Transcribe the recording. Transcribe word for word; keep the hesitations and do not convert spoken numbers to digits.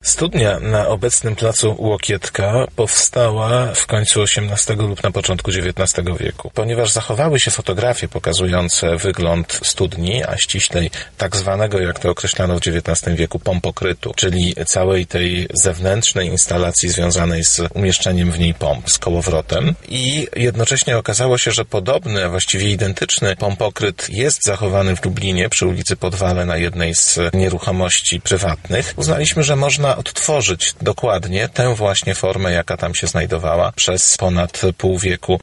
Studnia na obecnym placu Łokietka powstała w końcu osiemnastego lub na początku dziewiętnastego wieku. Ponieważ zachowały się fotografie pokazujące wygląd studni, a ściślej tak zwanego, jak to określano w dziewiętnastym wieku, pompokrytu, czyli całej tej zewnętrznej instalacji związanej z umieszczeniem w niej pomp, z kołowrotem. I jednocześnie okazało się, że podobny, a właściwie identyczny pompokryt jest zachowany w Lublinie przy ulicy Podwale na jednej z nieruchomości prywatnych. Uznaliśmy, że można odtworzyć dokładnie tę właśnie formę, jaka tam się znajdowała przez ponad pół wieku.